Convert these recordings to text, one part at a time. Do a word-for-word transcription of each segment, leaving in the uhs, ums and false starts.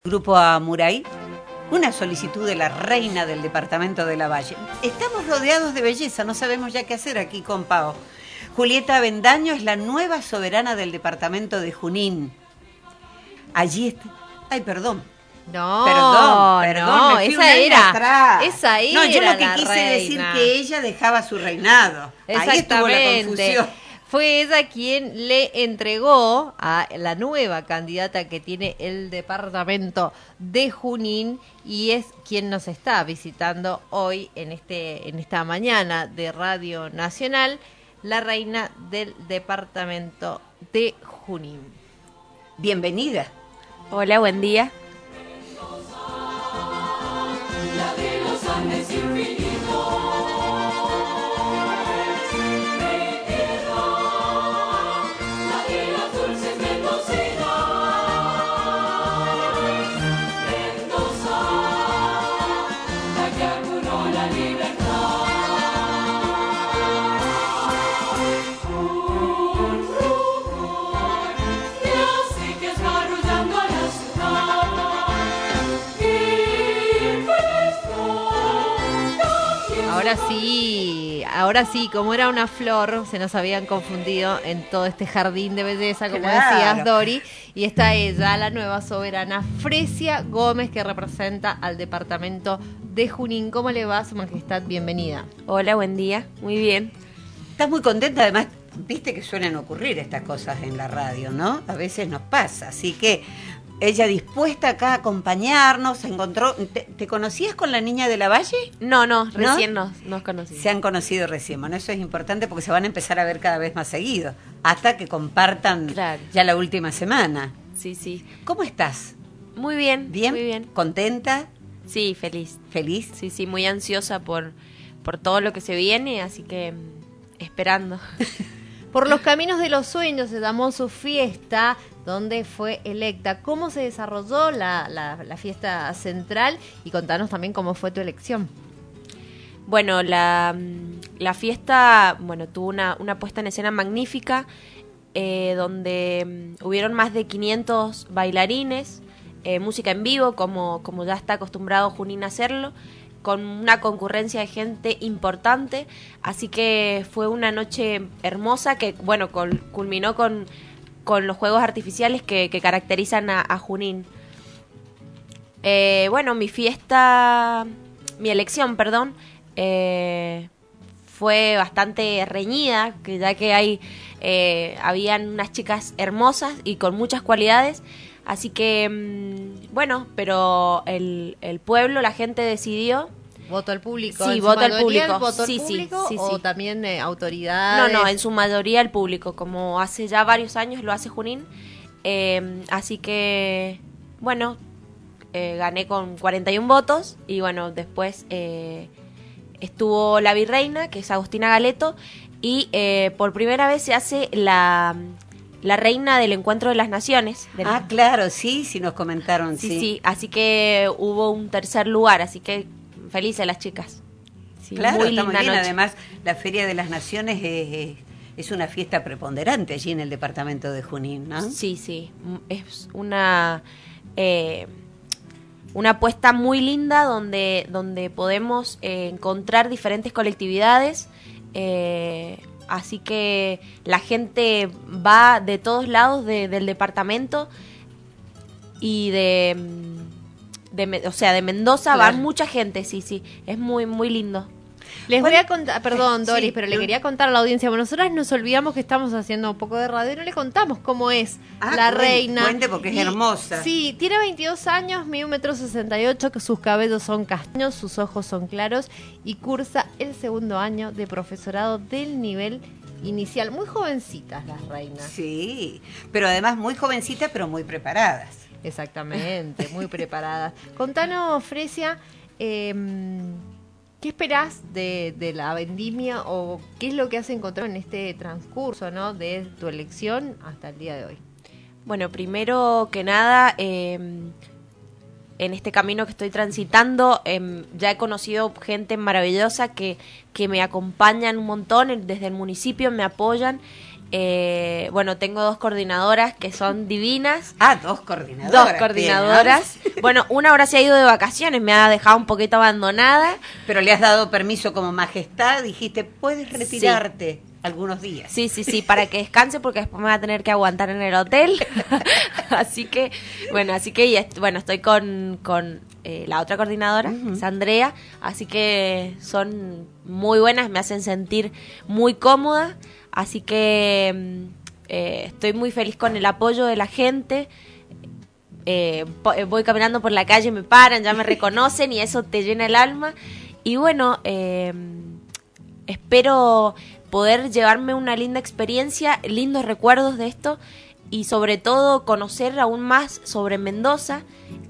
Grupo Amuray, una solicitud de la reina del departamento de Lavalle. Estamos rodeados de belleza, no sabemos ya qué hacer aquí con Pao. Julieta Avendaño es la nueva soberana del departamento de Junín. Allí está... Ay, perdón. No, perdón, perdón, no, me fui esa un año era, atrás. esa era No, yo lo que la quise reina. decir que ella dejaba su reinado. Ahí estuvo la confusión. Fue ella quien le entregó a la nueva candidata que tiene el departamento de Junín y es quien nos está visitando hoy en este en esta mañana de Radio Nacional, la reina del departamento de Junín. Bienvenida. Hola, buen día. La de los Andes infinitos. Ahora sí, ahora sí, como era una flor, se nos habían confundido en todo este jardín de belleza, como Claro. decías, Dori. Y está ella, la nueva soberana, Fresia Gómez, que representa al departamento de Junín. ¿Cómo le va, Su Majestad? Bienvenida. Hola, buen día. Muy bien. Estás muy contenta, además, viste que suelen ocurrir estas cosas en la radio, ¿no? A veces nos pasa, así que ella dispuesta acá a acompañarnos, se encontró... ¿Te, te conocías con la niña de Lavalle? No, no, ¿No? recién nos, nos conocimos. Se han conocido recién, bueno, eso es importante porque se van a empezar a ver cada vez más seguido, hasta que compartan Claro. ya la última semana. Sí, sí. ¿Cómo estás? Muy bien. ¿Bien? Muy bien. ¿Contenta? Sí, feliz. ¿Feliz? Sí, sí, muy ansiosa por, por todo lo que se viene, así que mm, esperando. Por los caminos de los sueños se llamó su fiesta, donde fue electa. ¿Cómo se desarrolló la, la, la fiesta central? Y contanos también cómo fue tu elección. Bueno, la, mm, la fiesta, bueno, tuvo una, una puesta en escena magnífica, eh, donde mm, hubieron más de quinientos bailarines, eh, música en vivo, como, como ya está acostumbrado Junín a hacerlo, con una concurrencia de gente importante, así que fue una noche hermosa que, bueno, col, culminó con, con los juegos artificiales que, que caracterizan a, a Junín. Eh, bueno, mi fiesta, mi elección, perdón, eh, fue bastante reñida, que ya que hay, eh, habían unas chicas hermosas y con muchas cualidades. Así que, mmm, bueno, pero el, el pueblo, la gente decidió. ¿Voto al público? Sí, ¿En su voto al mayoría público. el voto al Sí, sí, público sí, o sí. también eh, No, autoridades? no, en su mayoría el público, como hace ya varios años lo hace Junín. Eh, así que, bueno, eh, gané con cuarenta y uno votos y bueno, después eh, estuvo la virreina, que es Agustina Galeto, y eh, por primera vez se hace la... la reina del Encuentro de las Naciones. Del... Ah, claro, sí, sí nos comentaron, sí, sí. sí, así que hubo un tercer lugar, así que felices las chicas. Sí, Claro, muy está muy linda bien. noche. Además, la Feria de las Naciones es, es, es una fiesta preponderante allí en el departamento de Junín, ¿no? Sí, sí, es una eh, una apuesta muy linda donde, donde podemos eh, encontrar diferentes colectividades. Eh, Así que la gente va de todos lados de, del departamento y de, de, o sea, de Mendoza Claro. va mucha gente, sí, sí, es muy, muy lindo. Les Bueno, voy a contar, perdón, Doris, sí, pero no. le quería contar a la audiencia. Bueno, nosotras nos olvidamos que estamos haciendo un poco de radio y no le contamos cómo es Ah, la cuen- reina. cuente porque es Y- hermosa. Sí, tiene veintidós años, mide un metro sesenta y ocho, que sus cabellos son castaños, sus ojos son claros y cursa el segundo año de profesorado del nivel inicial. Muy jovencitas las reinas. Sí, pero además muy jovencitas, pero muy preparadas. Exactamente, muy preparadas. Contanos, Fresia, eh, ¿qué esperás de, de la vendimia o qué es lo que has encontrado en este transcurso, ¿no?, de tu elección hasta el día de hoy? Bueno, primero que nada, eh, en este camino que estoy transitando, eh, ya he conocido gente maravillosa que, que me acompañan un montón, desde el municipio me apoyan Eh, bueno, tengo dos coordinadoras que son divinas. Ah, dos coordinadoras. Dos coordinadoras. Bien, ¿no? Bueno, una ahora se ha ido de vacaciones, me ha dejado un poquito abandonada. Pero le has dado permiso como majestad, dijiste, puedes retirarte sí. algunos días. Sí, sí, sí, para que descanse porque después me va a tener que aguantar en el hotel. Así que, bueno, así que est- bueno, estoy con, con eh, la otra coordinadora, uh-huh. es Andrea, así que son muy buenas, me hacen sentir muy cómoda. Así que eh, estoy muy feliz con el apoyo de la gente. Eh, po- voy caminando por la calle, me paran, ya me reconocen y eso te llena el alma. Y bueno, eh, espero poder llevarme una linda experiencia, lindos recuerdos de esto y sobre todo conocer aún más sobre Mendoza.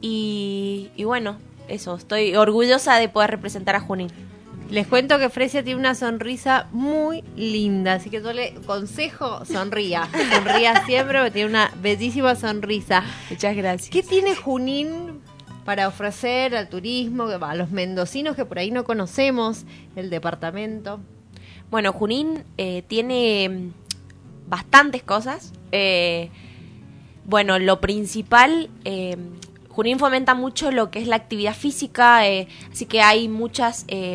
Y, y bueno, eso, estoy orgullosa de poder representar a Junín. Les cuento que Fresia tiene una sonrisa muy linda, así que yo le aconsejo sonría, sonría siempre porque tiene una bellísima sonrisa. Muchas gracias. ¿Qué tiene Junín para ofrecer al turismo, a los mendocinos que por ahí no conocemos el departamento? Bueno, Junín eh, tiene bastantes cosas. Eh, bueno, lo principal... Eh, Junín fomenta mucho lo que es la actividad física, eh, así que hay muchas, eh,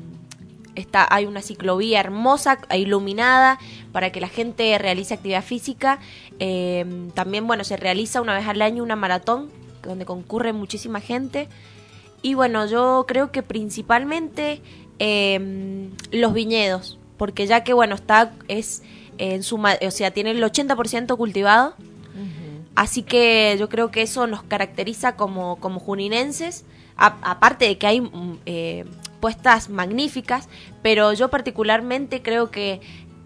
está, hay una ciclovía hermosa, iluminada, para que la gente realice actividad física. Eh, también, bueno, se realiza una vez al año una maratón, donde concurre muchísima gente. Y bueno, yo creo que principalmente eh, los viñedos, porque ya que, bueno, está, es, en su, o sea, tiene el ochenta por ciento cultivado. Así que yo creo que eso nos caracteriza como, como juninenses, a, aparte de que hay eh, puestas magníficas, pero yo particularmente creo que,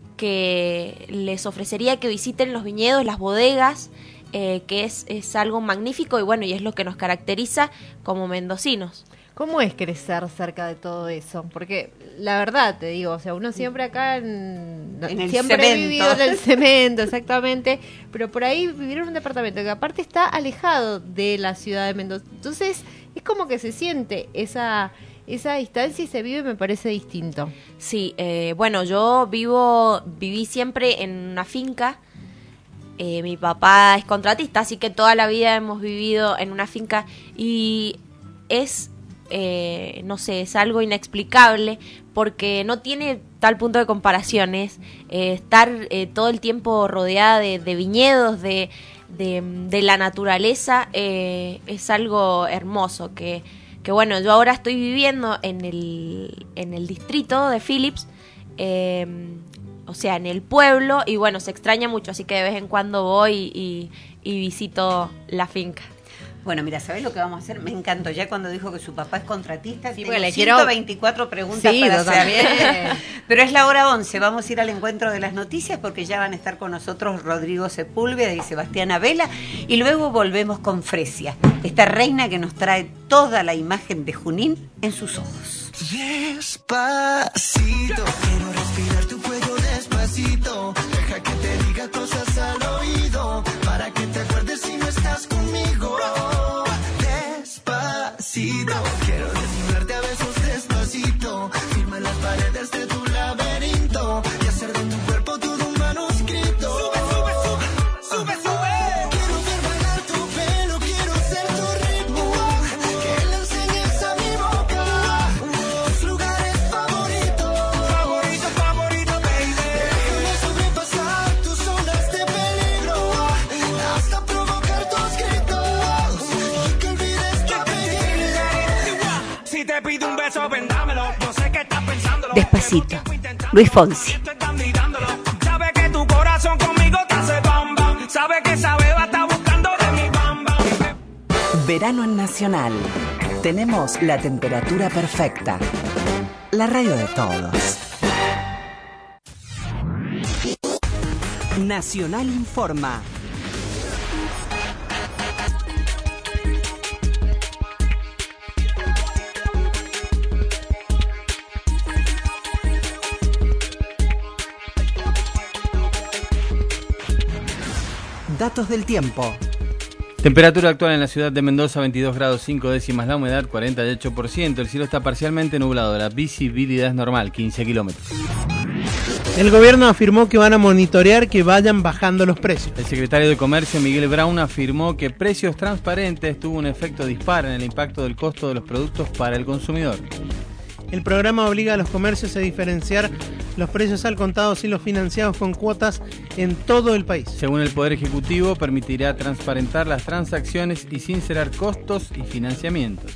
que les ofrecería que visiten los viñedos, las bodegas, eh, que es, es algo magnífico y bueno, y es lo que nos caracteriza como mendocinos. ¿Cómo es crecer cerca de todo eso? Porque la verdad, te digo, o sea, uno siempre acá en, en el siempre cemento. ha vivido en el cemento, exactamente, pero por ahí vivir en un departamento que aparte está alejado de la ciudad de Mendoza. Entonces, es como que se siente esa esa distancia y se vive, me parece distinto. Sí, eh, bueno, yo vivo viví siempre en una finca. Eh, mi papá es contratista, así que toda la vida hemos vivido en una finca y es Eh, no sé, es algo inexplicable porque no tiene tal punto de comparación. Es eh, estar eh, todo el tiempo rodeada de, de viñedos, de, de, de la naturaleza, eh, es algo hermoso que, que bueno, yo ahora estoy viviendo en el, en el distrito de Phillips, eh, o sea, en el pueblo, y bueno, se extraña mucho, así que de vez en cuando voy y, y visito la finca. Bueno, mira, ¿sabés lo que vamos a hacer? Me encantó ya cuando dijo que su papá es contratista. Sí, tengo le ciento veinticuatro quiero... preguntas sí, para hacer. También. Pero es la hora once, vamos a ir al encuentro de las noticias porque ya van a estar con nosotros Rodrigo Sepúlveda y Sebastián Abela y luego volvemos con Fresia, esta reina que nos trae toda la imagen de Junín en sus ojos. Despacito, quiero respirar tu cuello despacito, deja que te diga cosas al oído, para que te acuerdes si no estás conmigo. Despacito, quiero desnudarte a besos despacito, firma las paredes de tu laberinto y hacer de tu cuerpo todo un manuscrito. Sube, sube, sube, sube, sube. Quiero ver bailar tu pelo, quiero ser tu ritmo, que le enseñes a mi boca tus lugares favoritos. Favorito, favorito, baby. Déjame sobrepasar tus zonas de peligro hasta provocar tus gritos y que olvides tu apellido. Si te pido un beso, vendámelo. Yo sé que estás pensándolo. Despacito, Luis Fonsi. Sabe que tu corazón conmigo te hace bam bam. Sabe que esa beba está buscando de mi bam bam. Verano en Nacional. Tenemos la temperatura perfecta. La radio de todos. Nacional informa. Datos del tiempo. Temperatura actual en la ciudad de Mendoza, veintidós grados cinco décimas, la humedad cuarenta y ocho por ciento, el cielo está parcialmente nublado, la visibilidad es normal, quince kilómetros. El gobierno afirmó que van a monitorear que vayan bajando los precios. El secretario de Comercio, Miguel Braun, afirmó que precios transparentes tuvo un efecto dispar en el impacto del costo de los productos para el consumidor. El programa obliga a los comercios a diferenciar los precios al contado y los financiados con cuotas en todo el país. Según el Poder Ejecutivo, permitirá transparentar las transacciones y sincerar costos y financiamientos.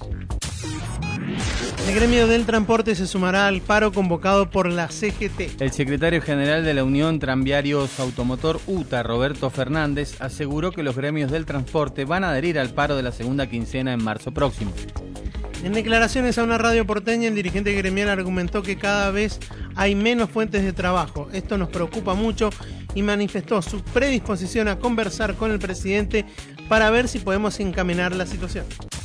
El gremio del transporte se sumará al paro convocado por la C G T. El secretario general de la Unión Tranviarios Automotor U T A, Roberto Fernández, aseguró que los gremios del transporte van a adherir al paro de la segunda quincena en marzo próximo. En declaraciones a una radio porteña, el dirigente gremial argumentó que cada vez hay menos fuentes de trabajo. Esto nos preocupa mucho y manifestó su predisposición a conversar con el presidente para ver si podemos encaminar la situación.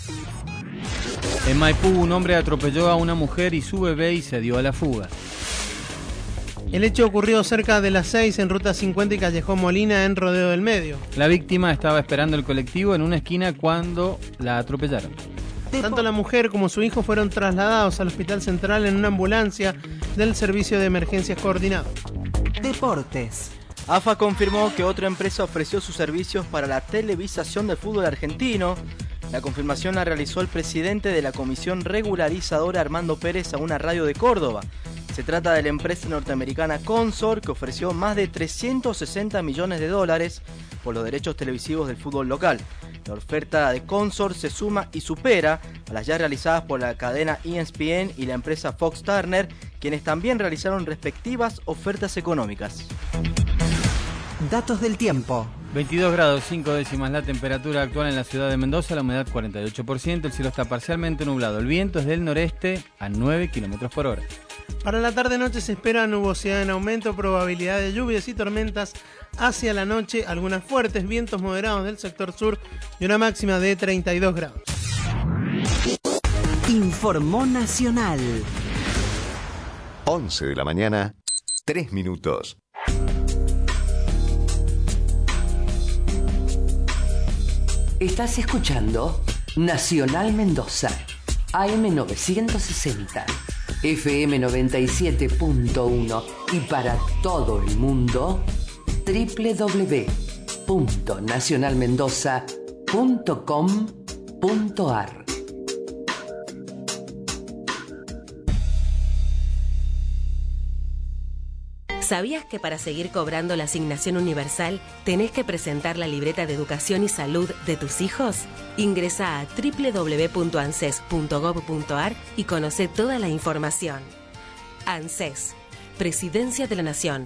En Maipú, un hombre atropelló a una mujer y su bebé y se dio a la fuga. El hecho ocurrió cerca de las seis en Ruta cincuenta y Callejón Molina, en Rodeo del Medio. La víctima estaba esperando el colectivo en una esquina cuando la atropellaron. Tanto la mujer como su hijo fueron trasladados al Hospital Central en una ambulancia del Servicio de Emergencias Coordinado. Deportes. A F A confirmó que otra empresa ofreció sus servicios para la televisación del fútbol argentino. La confirmación la realizó el presidente de la Comisión Regularizadora, Armando Pérez, a una radio de Córdoba. Se trata de la empresa norteamericana Consor, que ofreció más de trescientos sesenta millones de dólares por los derechos televisivos del fútbol local. La oferta de Consor se suma y supera a las ya realizadas por la cadena E S P N y la empresa Fox Turner, quienes también realizaron respectivas ofertas económicas. Datos del tiempo. veintidós grados cinco décimas la temperatura actual en la ciudad de Mendoza, la humedad cuarenta y ocho por ciento, el cielo está parcialmente nublado, el viento es del noreste a nueve kilómetros por hora. Para la tarde-noche se espera nubosidad en aumento, probabilidad de lluvias y tormentas hacia la noche, algunas fuertes, vientos moderados del sector sur y una máxima de treinta y dos grados. Informó Nacional. once de la mañana, tres minutos. Estás escuchando Nacional Mendoza, A M novecientos sesenta, F M noventa y siete punto uno y para todo el mundo, doble u doble u doble u punto nacional mendoza punto com punto a r. ¿Sabías que para seguir cobrando la asignación universal tenés que presentar la libreta de educación y salud de tus hijos? Ingresa a doble u doble u doble u punto anses punto gob punto a r y conoce toda la información. ANSES, Presidencia de la Nación.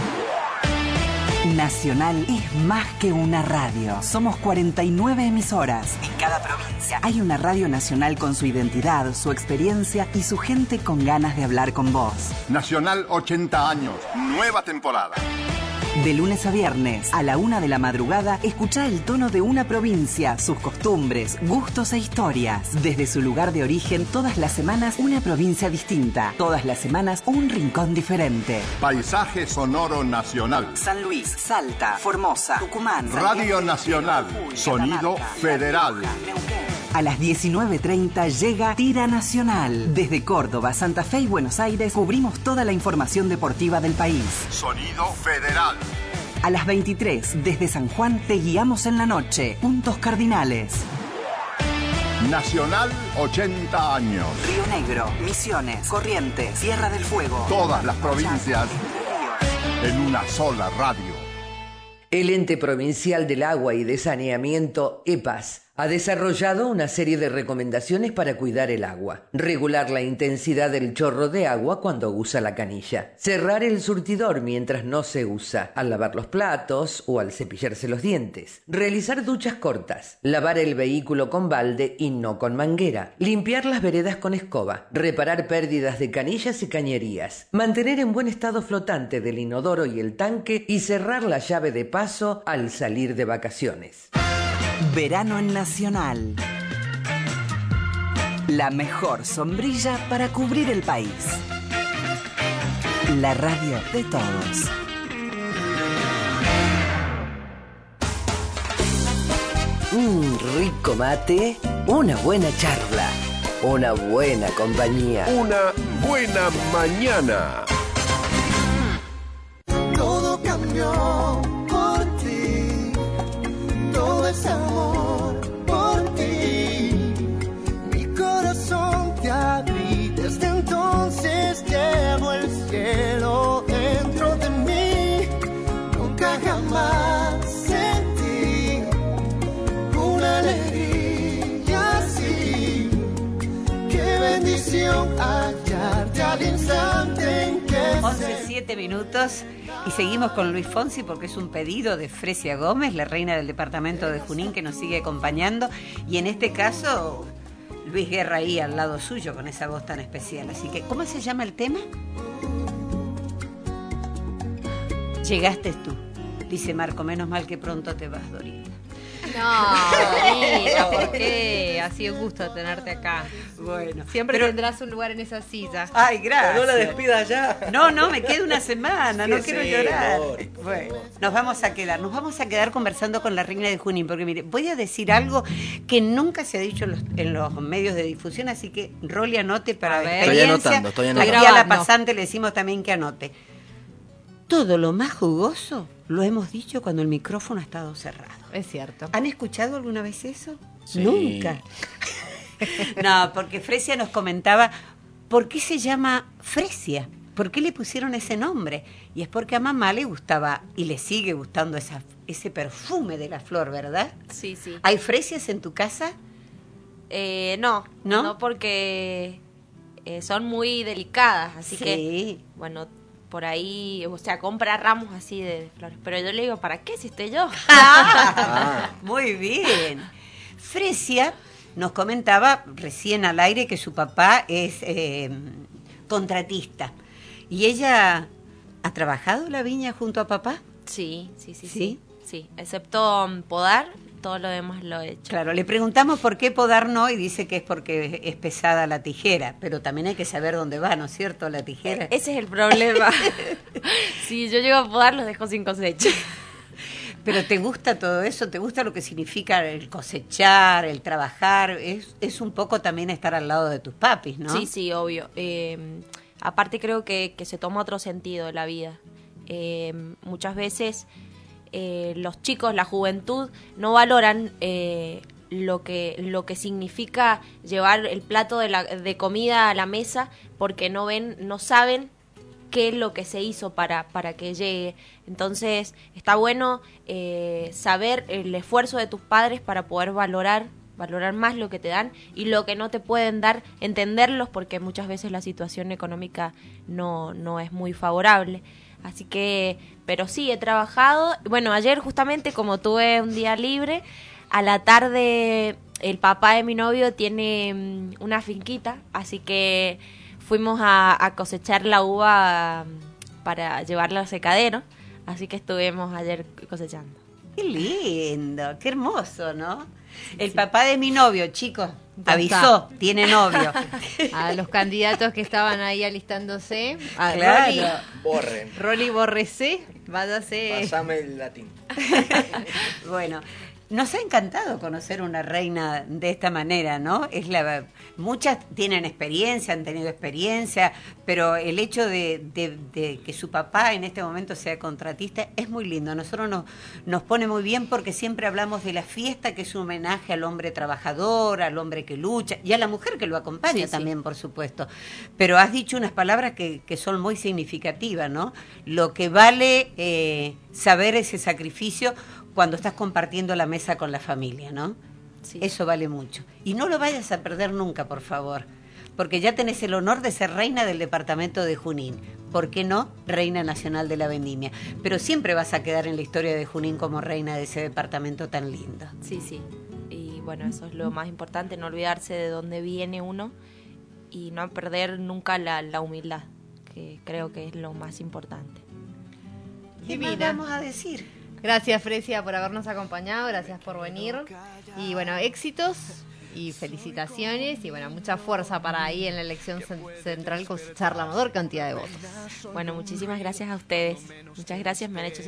Nacional es más que una radio. Somos cuarenta y nueve emisoras en cada provincia. Hay una radio nacional con su identidad, su experiencia y su gente con ganas de hablar con vos. Nacional ochenta años, nueva temporada. De lunes a viernes, a la una de la madrugada, escuchá el tono de una provincia, sus costumbres, gustos e historias. Desde su lugar de origen, todas las semanas una provincia distinta. Todas las semanas un rincón diferente. Paisaje sonoro nacional. San Luis, Salta, Formosa, Tucumán. Radio Nacional, sonido federal. A las diecinueve treinta llega Tira Nacional. Desde Córdoba, Santa Fe y Buenos Aires cubrimos toda la información deportiva del país. Sonido federal. A las veintitrés, desde San Juan, te guiamos en la noche. Puntos cardinales. Nacional ochenta años. Río Negro, Misiones, Corrientes, Tierra del Fuego. Todas las provincias en una sola radio. El Ente Provincial del Agua y de Saneamiento, EPAS, ha desarrollado una serie de recomendaciones para cuidar el agua. Regular la intensidad del chorro de agua cuando usa la canilla. Cerrar el surtidor mientras no se usa, al lavar los platos o al cepillarse los dientes. Realizar duchas cortas. Lavar el vehículo con balde y no con manguera. Limpiar las veredas con escoba. Reparar pérdidas de canillas y cañerías. Mantener en buen estado flotante del inodoro y el tanque y cerrar la llave de paso al salir de vacaciones. Verano en Nacional. La mejor sombrilla para cubrir el país. La radio de todos. Un rico mate, una buena charla, una buena compañía. Una buena mañana. bendición hallarte al instante en que once, siete minutos y seguimos con Luis Fonsi porque es un pedido de Fresia Gómez, la reina del departamento de Junín, que nos sigue acompañando, y en este caso Luis Guerra ahí al lado suyo con esa voz tan especial. Así que, ¿cómo se llama el tema? Llegaste tú, dice Marco, menos mal que pronto te vas, Dorita. No, Dorita, ¿por qué? Ha sido un gusto tenerte acá. Bueno, siempre pero tendrás un lugar en esa silla. Ay, gracias. No la despida ya. No, no, me quedo una semana, Sí, no quiero sí, llorar. Lord, Bueno, nos vamos a quedar, nos vamos a quedar conversando con la reina de Junín, porque mire, voy a decir algo que nunca se ha dicho en los, en los medios de difusión, así que Rolly anote para ver. experiencia. Estoy anotando, estoy anotando. Aquí a la Grabando. pasante le decimos también que anote. Todo lo más jugoso lo hemos dicho cuando el micrófono ha estado cerrado. Es cierto. ¿Han escuchado alguna vez eso? Sí. Nunca. No, porque Fresia nos comentaba por qué se llama Fresia, por qué le pusieron ese nombre. Y es porque a mamá le gustaba y le sigue gustando esa, ese perfume de la flor, ¿verdad? Sí, sí. ¿Hay fresias en tu casa? Eh, no, ¿No? no, porque eh, son muy delicadas, así Sí. que, bueno, por ahí, o sea, compra ramos así de flores. Pero yo le digo, ¿para qué si estoy yo? Ah, muy bien. Fresia nos comentaba recién al aire que su papá es eh, contratista. ¿Y ella ha trabajado la viña junto a papá? Sí, sí, sí, ¿Sí? sí. Sí, excepto um, podar, todo lo demás lo he hecho. Claro, le preguntamos por qué podar no y dice que es porque es pesada la tijera, pero también hay que saber dónde va, ¿no es cierto? La tijera. E- ese es el problema. Si yo llego a podar, los dejo sin cosecha. Pero ¿te gusta todo eso? ¿Te gusta lo que significa el cosechar, el trabajar? Es, es un poco también estar al lado de tus papis, ¿no? Sí, sí, obvio. Eh, aparte creo que, que se toma otro sentido la vida. Eh, muchas veces eh, los chicos, la juventud, no valoran eh, lo que lo que significa llevar el plato de, la, de comida a la mesa porque no ven, no saben qué es lo que se hizo para, para que llegue. Entonces está bueno eh, saber el esfuerzo de tus padres para poder valorar valorar más lo que te dan y lo que no te pueden dar, entenderlos, porque muchas veces la situación económica no, no es muy favorable. Así que, pero sí, he trabajado. Bueno, ayer justamente, como tuve un día libre, a la tarde el papá de mi novio tiene mm, una finquita, así que fuimos a, a cosechar la uva mm, para llevarla al secadero, así que estuvimos ayer cosechando. Qué lindo, qué hermoso, ¿no? El papá de mi novio, chicos, Ya avisó, está. tiene novio. A los candidatos que estaban ahí alistándose, a Claro. Rolly, Borren. Rolly Borrecé, váyase. Pasame el latín. Bueno, nos ha encantado conocer una reina de esta manera, ¿no? Es la, muchas tienen experiencia, han tenido experiencia, pero el hecho de, de, de que su papá en este momento sea contratista es muy lindo. A nosotros nos, nos pone muy bien porque siempre hablamos de la fiesta, que es un homenaje al hombre trabajador, al hombre que lucha y a la mujer que lo acompaña Sí, también, por supuesto. Pero has dicho unas palabras que, que son muy significativas, ¿no? Lo que vale eh, saber ese sacrificio cuando estás compartiendo la mesa con la familia, ¿no? Sí. Eso vale mucho. Y no lo vayas a perder nunca, por favor, porque ya tenés el honor de ser reina del departamento de Junín. ¿Por qué no? Reina nacional de la vendimia. Pero siempre vas a quedar en la historia de Junín como reina de ese departamento tan lindo. Sí, sí. Y bueno, eso es lo más importante, no olvidarse de dónde viene uno y no perder nunca la, la humildad, que creo que es lo más importante. ¿Qué más Divina. vamos a decir? Gracias, Fresia, por habernos acompañado, gracias por venir. Y bueno, éxitos y felicitaciones y bueno, mucha fuerza para ahí en la elección cen- central cosechar la mayor cantidad de votos. Bueno, muchísimas gracias a ustedes. Muchas gracias, me han hecho